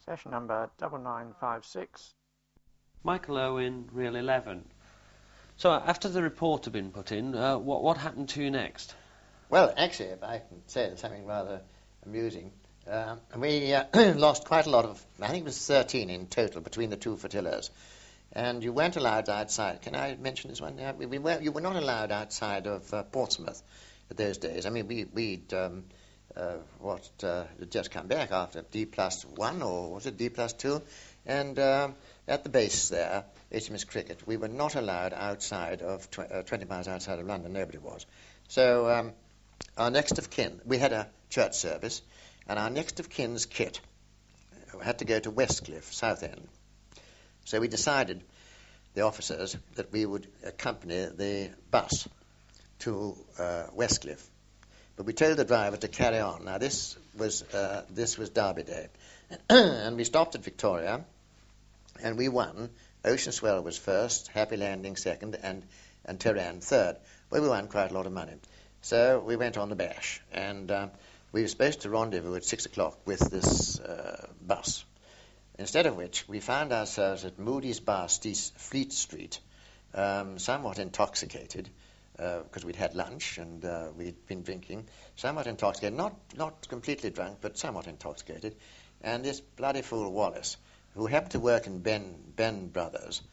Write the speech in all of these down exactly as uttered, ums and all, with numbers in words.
Session number double nine five six. Michael Owen, Reel eleven. So after the report had been put in, uh, what, what happened to you next? Well, actually, if I can say something rather amusing, uh, we uh, lost quite a lot of, I think it was thirteen in total between the two flotillas. And you weren't allowed outside. Can I mention this one? Yeah, we, we were, you were not allowed outside of uh, Portsmouth at those days. I mean, we, we'd um, uh, what, uh, just come back after D plus one, or was it D plus two? And um, at the base there, H M S Cricket, we were not allowed outside of tw- uh, twenty miles outside of London. Nobody was. So um, our next of kin, we had a church service, and our next of kin's kit had to go to Westcliff, Southend. So we decided, the officers, that we would accompany the bus to uh, Westcliff. But we told the driver to carry on. Now this was uh, this was Derby Day, and we stopped at Victoria, and we won. Ocean Swell was first, Happy Landing second, and and Tehran third. Well, we won quite a lot of money. So we went on the bash, and uh, we were supposed to rendezvous at six o'clock with this uh, bus. Instead of which, we found ourselves at Moody's Bar, Fleet Street, um, somewhat intoxicated, because uh, we'd had lunch and uh, we'd been drinking, somewhat intoxicated, not not completely drunk, but somewhat intoxicated. And this bloody fool Wallace, who happened to work in Ben Ben Brothers,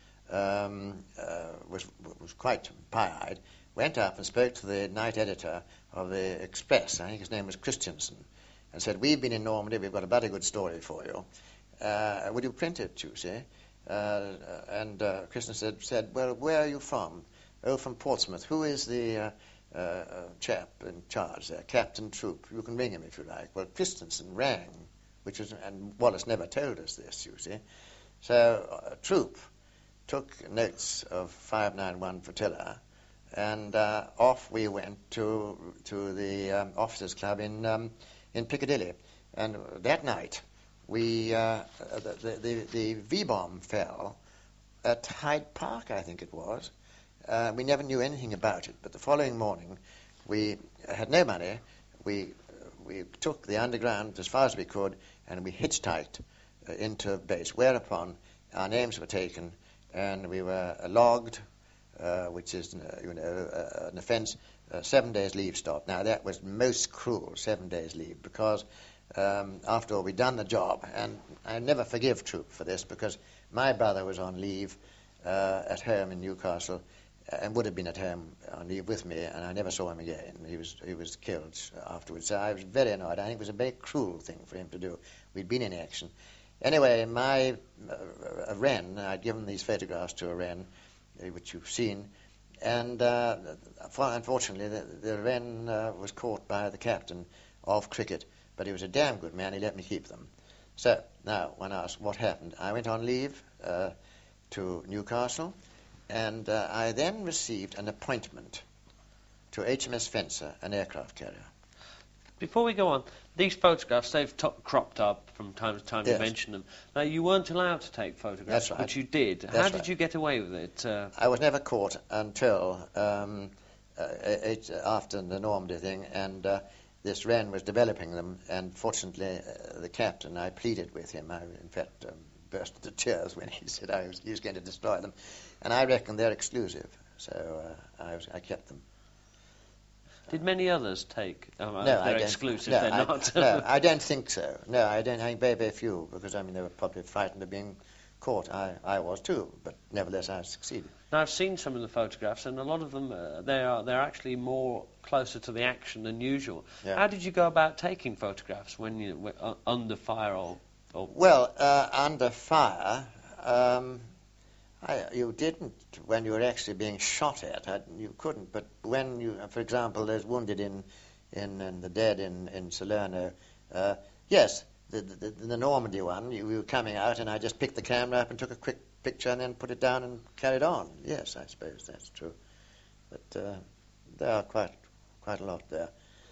um, uh, was was quite pie-eyed, went up and spoke to the night editor of the Express, I think his name was Christensen, and said, "We've been in Normandy, we've got a bloody good story for you. Uh, would you print it, you see?" Uh, and uh, Christensen said, said, "Well, where are you from?" "Oh, from Portsmouth." "Who is the uh, uh, chap in charge there?" "Captain Troop." "You can ring him if you like." Well, Christensen rang, which was, and Wallace never told us this, you see. So uh, Troop took notes of five nine one Flotilla, and uh, off we went to to the um, officers' club in um, in Piccadilly. And that night, we uh, the, the the V-bomb fell at Hyde Park, I think it was. Uh, we never knew anything about it, but the following morning, we had no money. We we took the underground as far as we could, and we hitchhiked uh, into base. Whereupon our names were taken, and we were logged, uh, which is uh, you know uh, an offence. Uh, seven days leave stop. Now that was most cruel, seven days leave, because um, after all we'd done the job, and I never forgive Troop for this, because my brother was on leave uh, at home in Newcastle, and would have been at home on leave with me, and I never saw him again. He was he was killed afterwards. So I was very annoyed. I think it was a very cruel thing for him to do. We'd been in action. Anyway, my uh, Wren, I'd given these photographs to a Wren, uh, which you've seen, and uh, unfortunately the, the Wren uh, was caught by the captain of cricket, but he was a damn good man. He let me keep them. So now, when asked what happened, I went on leave uh, to Newcastle. And uh, I then received an appointment to H M S Fencer, an aircraft carrier. Before we go on, these photographs, they've to- cropped up from time to time. Yes. You mention them. Now, you weren't allowed to take photographs, That's right. but you did. That's How right. did you get away with it? Uh, I was never caught until um, uh, it, after the Normandy thing, and uh, this Wren was developing them, and fortunately uh, the captain, I pleaded with him. I, in fact, um, burst into tears when he said I was, he was going to destroy them. And I reckon they're exclusive, so uh, I, was, I kept them. Did many others take? Oh, no, they're I don't, exclusive. no, they're I, not. no, I don't think so. No, I don't. I think very, very few, because I mean they were probably frightened of being caught. I, I was too, but nevertheless I succeeded. Now I've seen some of the photographs, and a lot of them uh, they are they're actually more closer to the action than usual. Yeah. How did you go about taking photographs when you were uh, under fire or? or Well, uh, under fire. Um, I, you didn't when you were actually being shot at. I, you couldn't. But when you, for example, there's wounded in, in, and the dead in in Salerno. Uh, yes, the, the the Normandy one. You, you were coming out, and I just picked the camera up and took a quick picture, and then put it down and carried on. Yes, I suppose that's true. But uh, there are quite quite a lot there.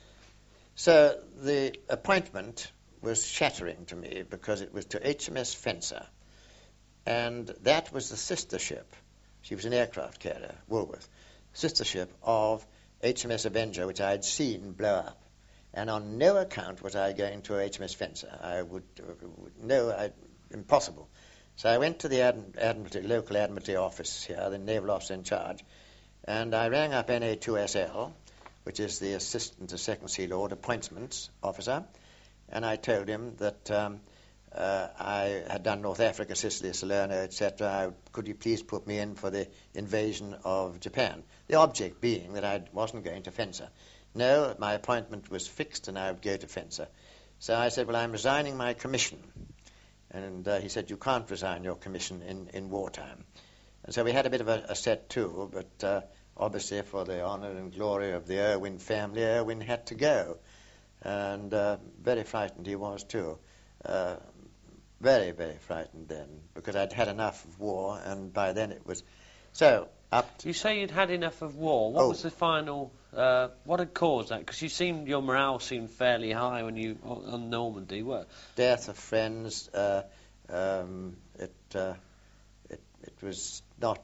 So the appointment was shattering to me, because it was to H M S Fencer. And that was the sister ship. She was an aircraft carrier, Woolworth. Sister ship of H M S Avenger, which I had seen blow up. and on no account was I going to H M S Fencer. I would, uh, would no, I, impossible. So I went to the Ad- Admiralty, local Admiralty office here, the naval officer in charge, and I rang up N A two S L, which is the Assistant to Second Sea Lord Appointments Officer, and I told him that um, uh, I had done North Africa, Sicily, Salerno, et cetera. Could you please put me in for the invasion of Japan? The object being that I wasn't going to Fencer. No, my appointment was fixed and I would go to Fencer. So I said, well, I'm resigning my commission. And uh, he said, you can't resign your commission in, in wartime. And so we had a bit of a, a set to, but uh, obviously for the honour and glory of the Irwin family, Irwin had to go. And uh, very frightened he was too. Uh, very, very frightened then, because I'd had enough of war, and by then it was... So, up to... You say you'd had enough of war. What oh. was the final... Uh, what had caused that? Because you seemed, your morale seemed fairly high when you on Normandy. What? Death of friends. Uh, um, it, uh, it it was not.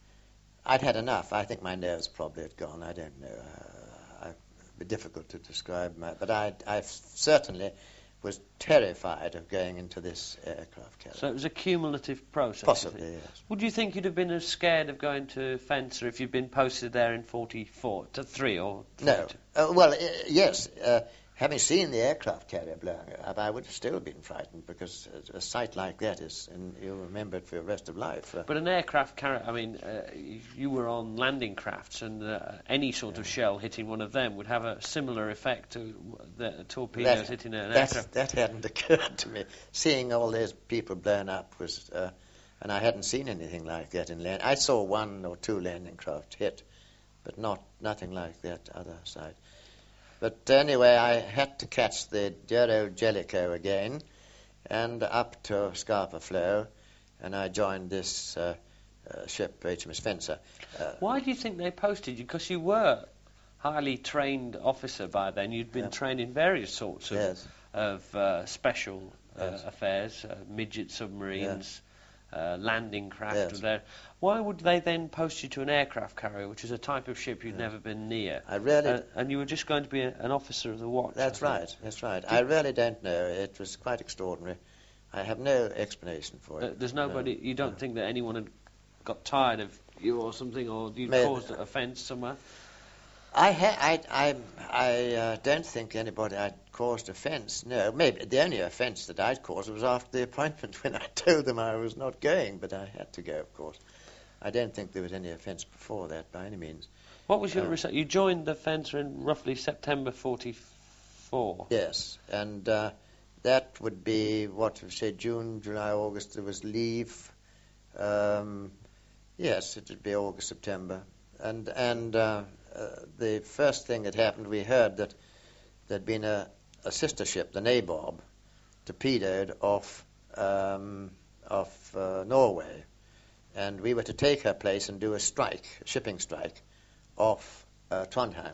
I'd had enough. I think my nerves probably had gone. I don't know. Uh, it'd be difficult to describe my. But I I certainly was terrified of going into this aircraft carrier. So it was a cumulative process. Possibly, yes. Would you think you'd have been as scared of going to Fencer if you'd been posted there in forty-four to three or? No. Uh, well, uh, yes. Uh, having seen the aircraft carrier blowing up, I would have still been frightened, because a, a sight like that is, and you'll remember it for the rest of life. Uh, but an aircraft carrier, I mean, uh, you were on landing crafts, and uh, any sort yeah. of shell hitting one of them would have a similar effect to the torpedoes that, hitting an that, aircraft. That hadn't occurred to me. Seeing all those people blown up was, uh, and I hadn't seen anything like that in land. I saw one or two landing craft hit, but not nothing like that other side. But anyway, I had to catch the dear old Jellicoe again, and up to Scapa Flow, and I joined this uh, uh, ship, H M S Fencer. Uh, Why do you think they posted you? Because you were highly trained officer by then. You'd been yeah. trained in various sorts of, yes. of uh, special uh, yes. affairs, uh, midget submarines, yes. uh, landing craft. Yes. There. Why would they then post you to an aircraft carrier, which is a type of ship you'd yeah. never been near? I really... Uh, and you were just going to be a, an officer of the watch. That's right, that's right. I really don't know. It was quite extraordinary. I have no explanation for it. Uh, there's nobody... No. You don't no. think that anyone had got tired of you or something, or you Maybe. caused an offence somewhere? I, ha- I, I, I uh, don't think anybody had caused offence. No, maybe the only offence that I'd caused was after the appointment, when I told them I was not going, but I had to go, of course. I don't think there was any offence before that, by any means. What was your uh, research? You joined the Fencer in roughly September forty-four. Yes, and uh, that would be, what, say, June, July, August, there was leave. Um, yes, it would be August, September. And, and uh, uh, the first thing that happened, we heard that there'd been a, a sister ship, the Nabob, torpedoed off, um, off uh, Norway. And we were to take her place and do a strike, a shipping strike, off uh, Trondheim.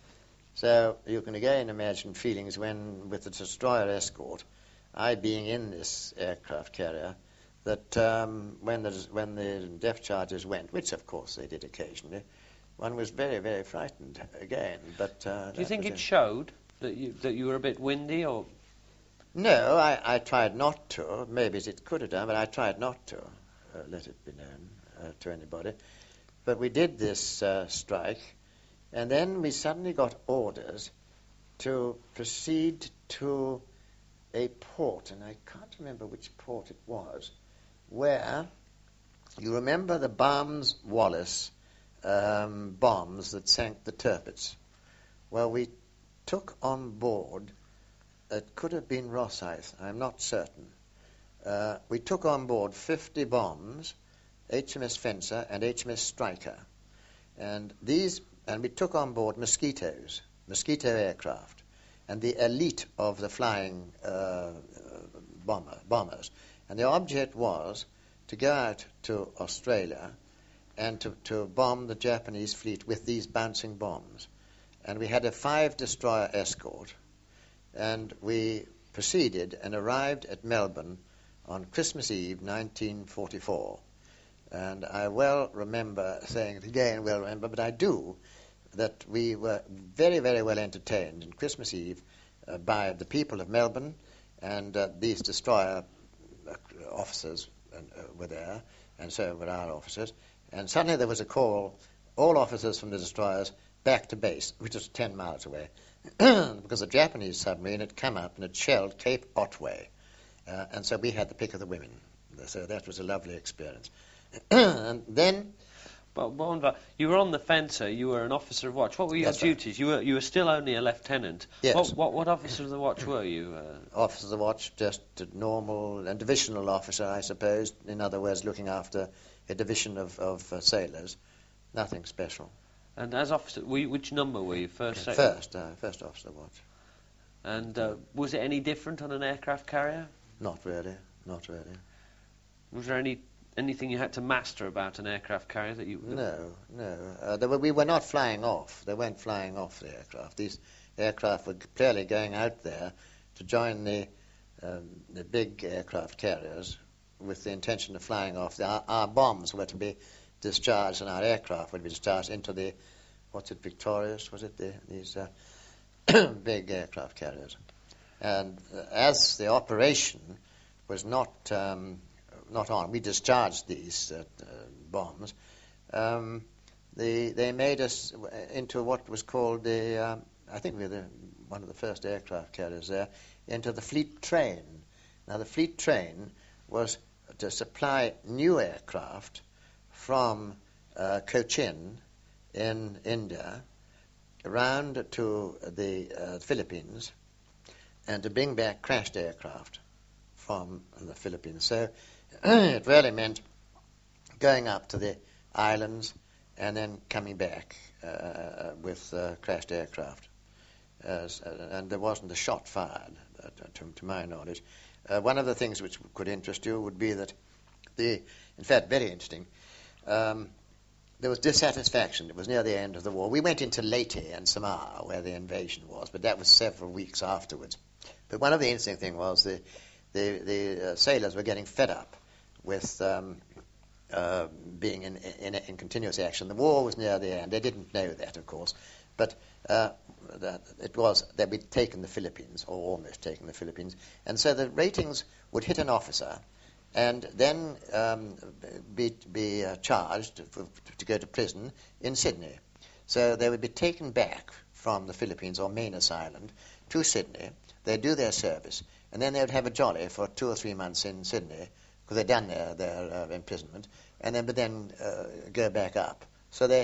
So you can again imagine feelings when, with the destroyer escort, I being in this aircraft carrier, that um, when, the, when the depth charges went, which of course they did occasionally, one was very, very frightened again. But uh, do you think it it. showed that you that you were a bit windy, or? No, I, I tried not to. Maybe it could have done, but I tried not to. Uh, let it be known uh, to anybody. But we did this uh, strike, and then we suddenly got orders to proceed to a port, and I can't remember which port it was, where, you remember the Barnes Wallace um, bombs that sank the Tirpitz? Well, we took on board, it could have been Rosyth, I'm not certain. Uh, we took on board fifty bombs, H M S Fencer and H M S Striker, and these, and we took on board mosquitoes, mosquito aircraft, and the elite of the flying uh, bomber, bombers. And the object was to go out to Australia and to, to bomb the Japanese fleet with these bouncing bombs. And we had a five-destroyer escort, and we proceeded and arrived at Melbourne on Christmas Eve, nineteen forty-four. And I well remember saying it again, well remember, but I do, that we were very, very well entertained on Christmas Eve uh, by the people of Melbourne, and uh, these destroyer uh, officers uh, were there, and so were our officers. And suddenly there was a call, all officers from the destroyers back to base, which was ten miles away, because a Japanese submarine had come up and had shelled Cape Otway. Uh, and so we had the pick of the women. So that was a lovely experience. And then... But Bonva, you were on the Fencer, you were an officer of watch. What were your That's right. duties? You were you were still only a lieutenant. Yes. What, what, what officer of the watch were you? Uh, Officer of the watch, just a normal and divisional officer, I suppose. In other words, looking after a division of, of uh, sailors. Nothing special. and as officer, were you, which number were you? First, second? First, uh, first officer of the watch. And uh, was it any different on an aircraft carrier? Not really, not really. Was there any anything you had to master about an aircraft carrier that you... No, no. Uh, there were, we were not flying off. They weren't flying off the aircraft. These aircraft were clearly going out there to join the, um, the big aircraft carriers with the intention of flying off. The, our, our bombs were to be discharged and our aircraft would be discharged into the, what's it, Victorious, was it? The, these uh, big aircraft carriers. And uh, as the operation was not... Um, not on. We discharged these uh, uh, bombs. Um, the, they made us into what was called the, um, I think we were the, one of the first aircraft carriers there, into the fleet train. Now the fleet train was to supply new aircraft from uh, Cochin in India around to the uh, Philippines and to bring back crashed aircraft from the Philippines. So it really meant going up to the islands and then coming back uh, with uh, crashed aircraft. Uh, and there wasn't a shot fired, uh, to, to my knowledge. Uh, one of the things which could interest you would be that the, in fact, very interesting, um, there was dissatisfaction. It was near the end of the war. We went into Leyte and Samar, where the invasion was, but that was several weeks afterwards. But one of the interesting things was the, the, the uh, sailors were getting fed up with um, uh, being in, in, in continuous action. The war was near the end. They didn't know that, of course, but uh, that it was that we'd taken the Philippines, or almost taken the Philippines, and so the ratings would hit an officer and then um, be, be uh, charged for, to go to prison in Sydney. So they would be taken back from the Philippines or Manus Island to Sydney. They'd do their service, and then they would have a jolly for two or three months in Sydney, because they'd done their, their uh, imprisonment, and then but then uh, go back up. So they,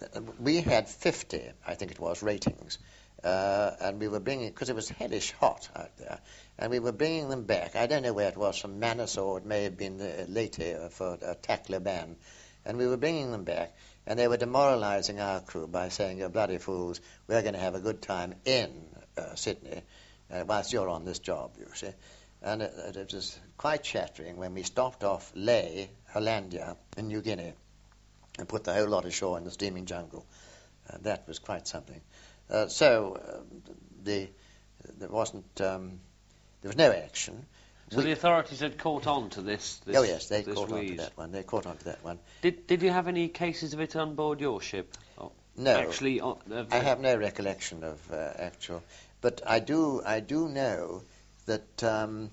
we had fifty, I think it was, ratings, uh, and we were bringing, because it was hellish hot out there, and we were bringing them back. I don't know where it was, from Manus, or it may have been uh, later for uh, Tacloban, and we were bringing them back, and they were demoralizing our crew by saying, "You're bloody fools, we're going to have a good time in uh, Sydney, uh, whilst you're on this job, you see." And it, it was quite shattering when we stopped off Lae, Hollandia, in New Guinea, and put the whole lot ashore in the steaming jungle. Uh, that was quite something. Uh, so uh, the there wasn't um, there was no action. So we, the authorities had caught on to this. this oh yes, they this caught on to wheeze. that one. They caught on to that one. Did Did you have any cases of it on board your ship? Oh, No, actually, on, uh, I have no recollection of uh, actual, but I do I do know that. Um,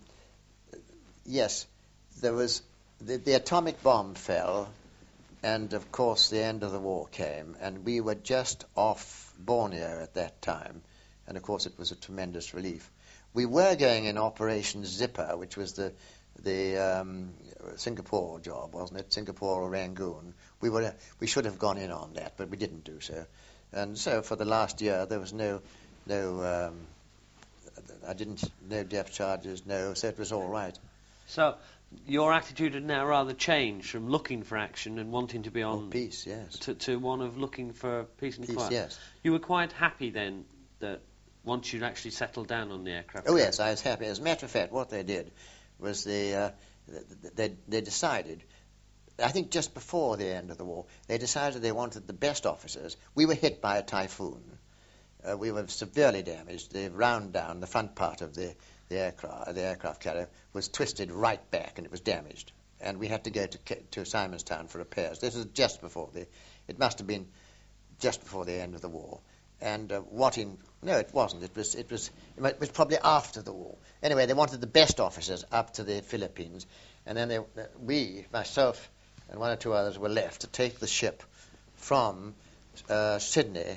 Yes, there was the, the atomic bomb fell, and of course the end of the war came, and we were just off Borneo at that time, and of course it was a tremendous relief. We were going in Operation Zipper, which was the the um, Singapore job, wasn't it? Singapore or Rangoon. We were we should have gone in on that, but we didn't do so, and so for the last year there was no no um, I didn't no depth charges, no, so it was all right. So your attitude had now rather changed from looking for action and wanting to be on Oh, peace, yes. to, to one of looking for peace and Peace, quiet. yes. You were quite happy then that once you'd actually settled down on the aircraft. Oh yes, I was happy. As a matter of fact, what they did was they uh, they they decided. I think just before the end of the war, they decided they wanted the best officers. We were hit by a typhoon. Uh, we were severely damaged. The round down, the front part of the the aircraft, the aircraft carrier was twisted right back, and it was damaged. And we had to go to to Simonstown for repairs. This was just before the. It must have been just before the end of the war. And uh, what in No, it wasn't. It was, it was, it was probably after the war. Anyway, they wanted the best officers up to the Philippines, and then they, we, myself and one or two others, were left to take the ship from uh, Sydney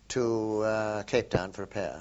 to uh, Cape Town for repair.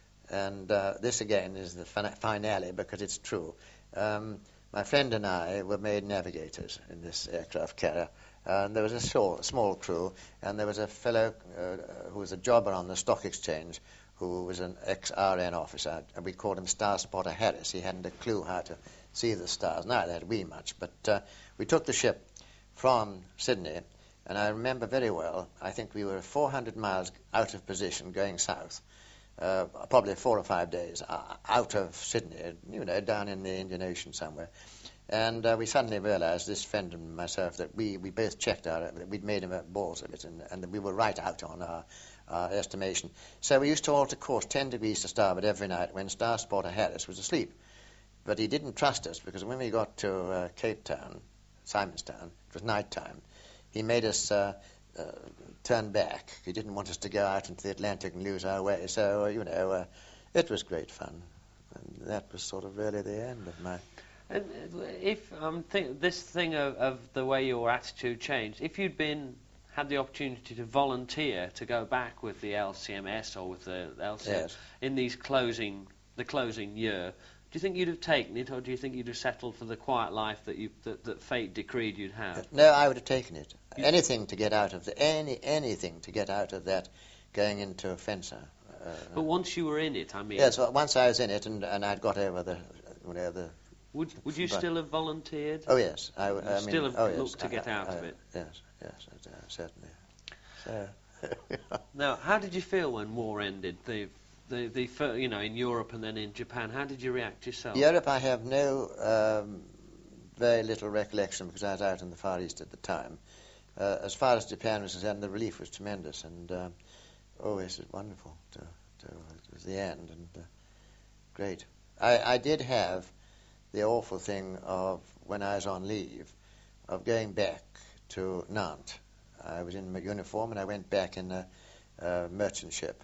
And uh, this again is the fin- finale because it's true. Um, my friend and I were made navigators in this aircraft carrier. Uh, and there was a small, small crew, and there was a fellow uh, who was a jobber on the stock exchange who was an ex-R N officer, and we called him Star Spotter Harris. He hadn't a clue how to see the stars. Neither had we much, but uh, we took the ship from Sydney, and I remember very well, I think we were four hundred miles out of position going south, uh, probably four or five days uh, out of Sydney, you know, down in the Indian Ocean somewhere. And uh, we suddenly realized, this friend and myself, that we, we both checked out, that we'd made him balls of it, and, and that we were right out on our, our estimation. So we used to alter course ten degrees to starboard every night when Star Spotter Harris was asleep. But he didn't trust us, because when we got to uh, Cape Town, Simonstown, it was night time, he made us uh, uh, turn back. He didn't want us to go out into the Atlantic and lose our way. So, uh, you know, uh, it was great fun. And that was sort of really the end of my... And if um, th- this thing of, of the way your attitude changed, if you'd been had the opportunity to volunteer to go back with the L C M S or with the L C M Yes. in these closing the closing year, do you think you'd have taken it, or do you think you'd have settled for the quiet life that you that, that fate decreed you'd have? No, I would have taken it. You anything to get out of the any anything to get out of that, going into a fencer. Uh, but once you were in it, I mean. Yes, well, once I was in it, and, and I'd got over the, you know, the. Would Would you but, still have volunteered? Oh yes, I, You'd I mean, still have oh, looked yes, to get I, out I, of it. Yes, yes, uh, certainly. So. Now, how did you feel when war ended? The the the fir- you know, in Europe and then in Japan. How did you react yourself? Europe, I have no um, very little recollection because I was out in the Far East at the time. Uh, as far as Japan was concerned, the relief was tremendous, and uh, oh, yes, it was wonderful. To, to, it was the end, and uh, great. I, I did have the awful thing of, when I was on leave, of going back to Nantes. I was in my uniform, and I went back in a, a merchant ship,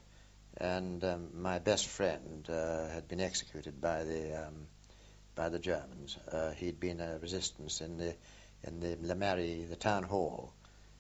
and um, my best friend uh, had been executed by the um, by the Germans. Uh, he'd been a resistance in the in the Le Marie, the town hall,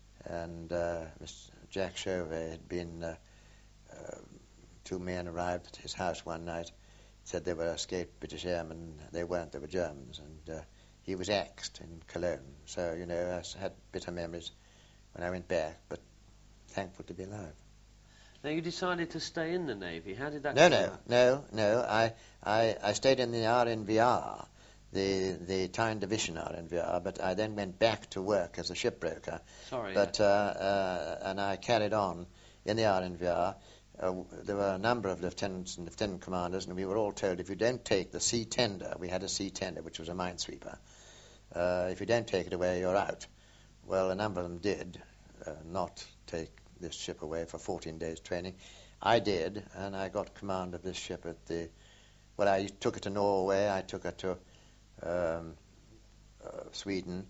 and uh, Mister Jack Chauvet had been. Uh, uh, two men arrived at his house one night, said they were escaped British airmen. They weren't; they were Germans, and uh, he was axed in Cologne. So you know, I had bitter memories when I went back, but thankful to be alive. Now, you decided to stay in the Navy. How did that No, go? no, no, no. I, I, I stayed in the R N V R, the the Tyne Division R N V R, but I then went back to work as a shipbroker. Sorry. But uh, uh, and I carried on in the R N V R. Uh, there were a number of lieutenants and lieutenant commanders, and we were all told, if you don't take the sea tender, we had a sea tender, which was a minesweeper, uh, if you don't take it away, you're out. Well, a number of them did uh, not take this ship away for fourteen days training. I did, and I got command of this ship at the, well, I took it to Norway, I took it to um, uh, Sweden,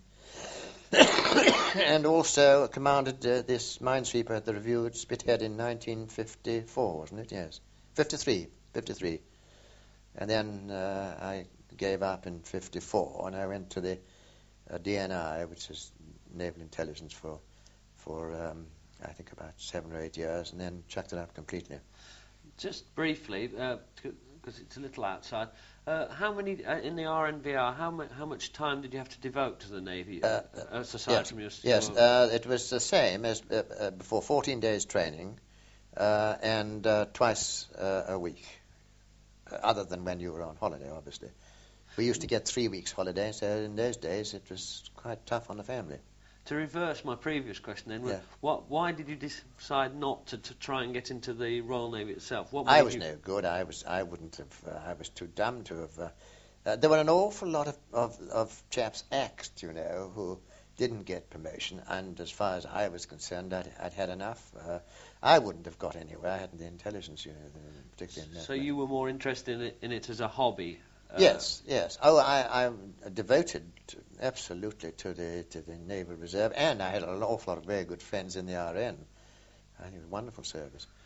and also commanded uh, this minesweeper at the Review at Spithead in nineteen fifty-four, wasn't it? Yes. fifty-three. fifty-three. And then uh, I gave up in fifty-four, and I went to the uh, D N I, which is Naval Intelligence, for, for um, I think about seven or eight years, and then chucked it up completely. Just briefly, because uh, it's a little outside, uh, how many, uh, in the R N V R, how, mu- how much time did you have to devote to the Navy, uh, uh, aside yes, from your... Yes, your uh, it was the same as uh, uh, before, fourteen days training, uh, and uh, twice uh, a week, uh, other than when you were on holiday, obviously. We used to get three weeks holiday, so in those days it was quite tough on the family. To reverse my previous question then, Yeah. what, why did you decide not to, to try and get into the Royal Navy itself? What I made was you... no good. I was. I wouldn't have. Uh, I was too dumb to have. Uh, uh, there were an awful lot of, of, of chaps axed, you know, who didn't get promotion. And as far as I was concerned, I'd, I'd had enough. Uh, I wouldn't have got anywhere. I hadn't the intelligence, you know, particularly in that. So you were more interested in it, in it as a hobby? Uh, Yes, yes. Oh, I, I'm devoted to, absolutely to the to the Naval Reserve, and I had an awful lot of very good friends in the R N. I think it was a wonderful service.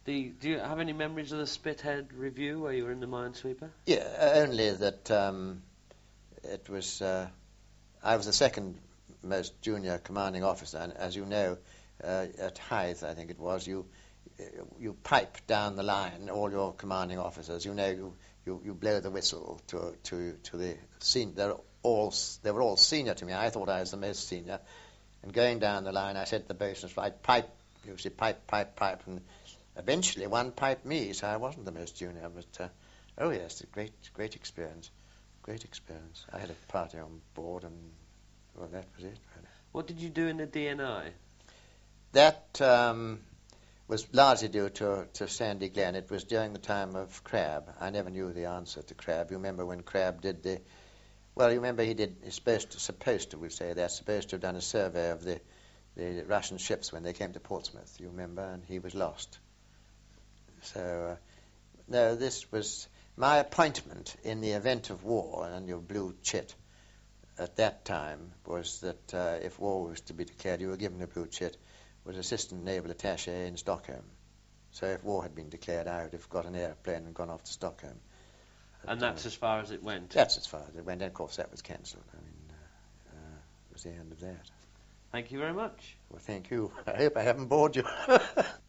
The, do you have any memories of the Spithead review where you were in the Minesweeper? Yeah, uh, only that um, it was. Uh, I was the second most junior commanding officer, and as you know, uh, at Hythe, I think it was, you you pipe down the line all your commanding officers. You know, you, you, you blow the whistle to to to the senior. They're all they were all senior to me. I thought I was the most senior, and going down the line, I said to the bosun's right, pipe. You see, pipe, pipe, pipe, and eventually one piped me, so I wasn't the most junior. But uh, oh yes, a great great experience, great experience. I had a party on board, and well, that was it. Really. What did you do in the D N I? That um, was largely due to, to Sandy Glenn. It was during the time of Crabb. I never knew the answer to Crabb. You remember when Crabb did the... Well, you remember he did... He's supposed to, supposed to, we say, they're supposed to have done a survey of the, the Russian ships when they came to Portsmouth, you remember, and he was lost. So, uh, no, this was... My appointment in the event of war, and your blue chit, at that time, was that uh, if war was to be declared, you were given a blue chit, was assistant naval attaché in Stockholm. So if war had been declared, I would have got an airplane and gone off to Stockholm. And that's as far as it went? That's as far as it went, and of course that was cancelled. I mean, uh, uh, it was the end of that. Thank you very much. Well, thank you. I hope I haven't bored you.